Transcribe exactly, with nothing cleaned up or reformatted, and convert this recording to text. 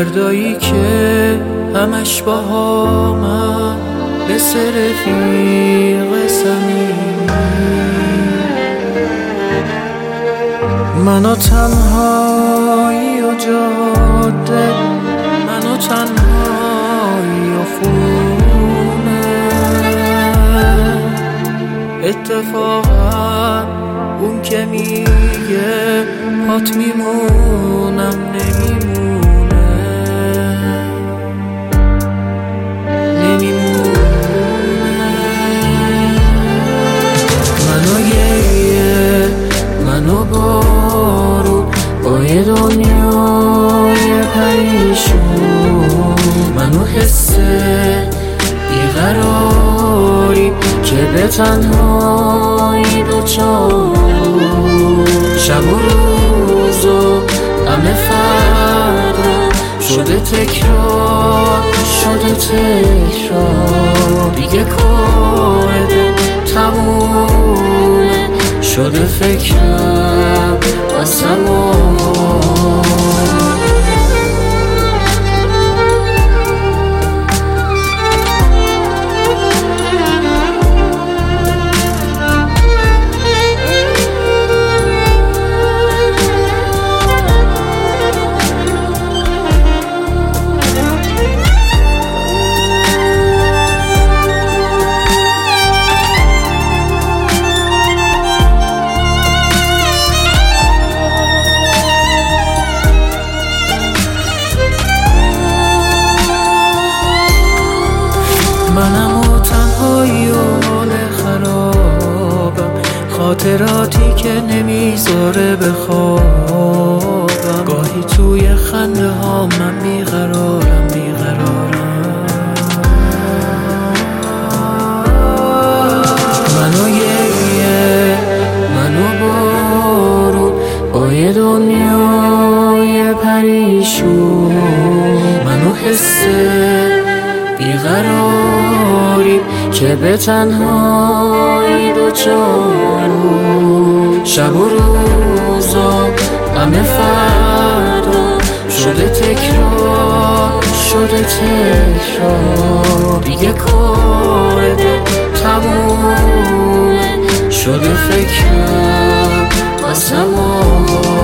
فردایی که همش با همه مثل رفیق صمیمی، منو تنهایی و جاده، منو تنهایی و خونه. اتفاقا اون که میگه پات میمونم نمیمونه، نمیمونه. منو یه منو بارون با یه دنیای پریشون، منو حس بیقراری که به تنهایی دوچار، شب و روز و همه فردا شده تکرار، شده تکرار. دیگه کار تمومه، شده فکرم واسمون. منم و تنهایی و حال خرابم، خاطراتی که نمیذاره بخوابم. گاهی توی خنده ها من بیقرارم بیقرارم. منو یه منو بارون با یه دنیای پریشون، منو حسه بیقراری که به تنهایی دوچار، شب و روزا همه فردا شده تکرار، شده تکرار. دیگه کار تمومه، شده فکرم واسمون.